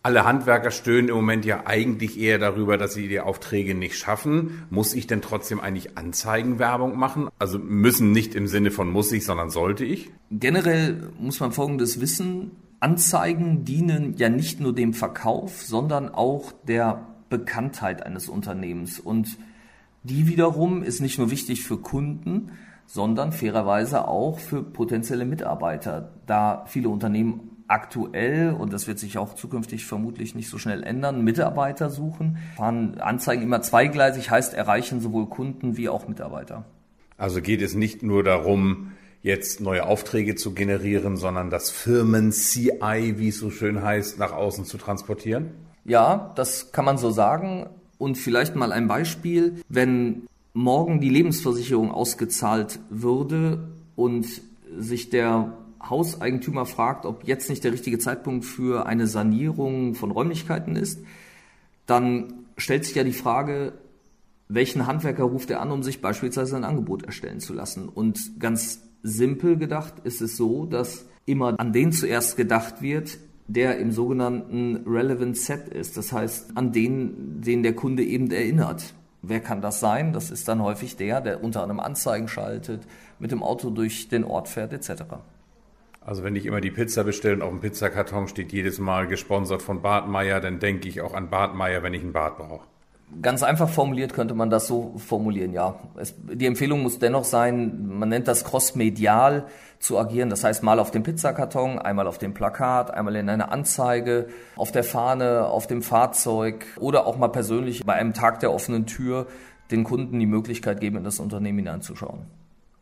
Alle Handwerker stöhnen im Moment ja eigentlich eher darüber, dass sie die Aufträge nicht schaffen. Muss ich denn trotzdem eigentlich Anzeigenwerbung machen? Also müssen nicht im Sinne von muss ich, sondern sollte ich? Generell muss man Folgendes wissen. Anzeigen dienen ja nicht nur dem Verkauf, sondern auch der Bekanntheit eines Unternehmens. Und die wiederum ist nicht nur wichtig für Kunden, sondern fairerweise auch für potenzielle Mitarbeiter, da viele Unternehmen aktuell, und das wird sich auch zukünftig vermutlich nicht so schnell ändern, Mitarbeiter suchen. Fahren Anzeigen immer zweigleisig, heißt erreichen sowohl Kunden wie auch Mitarbeiter. Also geht es nicht nur darum, jetzt neue Aufträge zu generieren, sondern das Firmen-CI, wie es so schön heißt, nach außen zu transportieren? Ja, das kann man so sagen. Und vielleicht mal ein Beispiel, wenn morgen die Lebensversicherung ausgezahlt würde und sich der Hauseigentümer fragt, ob jetzt nicht der richtige Zeitpunkt für eine Sanierung von Räumlichkeiten ist, dann stellt sich ja die Frage, welchen Handwerker ruft er an, um sich beispielsweise ein Angebot erstellen zu lassen. Und ganz simpel gedacht ist es so, dass immer an den zuerst gedacht wird, der im sogenannten Relevant Set ist. Das heißt, an den der Kunde eben erinnert. Wer kann das sein? Das ist dann häufig der unter anderem Anzeigen schaltet, mit dem Auto durch den Ort fährt etc. Also wenn ich immer die Pizza bestelle und auf dem Pizzakarton steht jedes Mal gesponsert von Bad Meier, dann denke ich auch an Bad Meier, wenn ich ein Bad brauche. Ganz einfach formuliert könnte man das so formulieren, ja. Die Empfehlung muss dennoch sein, man nennt das crossmedial zu agieren. Das heißt, mal auf dem Pizzakarton, einmal auf dem Plakat, einmal in einer Anzeige, auf der Fahne, auf dem Fahrzeug oder auch mal persönlich bei einem Tag der offenen Tür den Kunden die Möglichkeit geben, in das Unternehmen hineinzuschauen.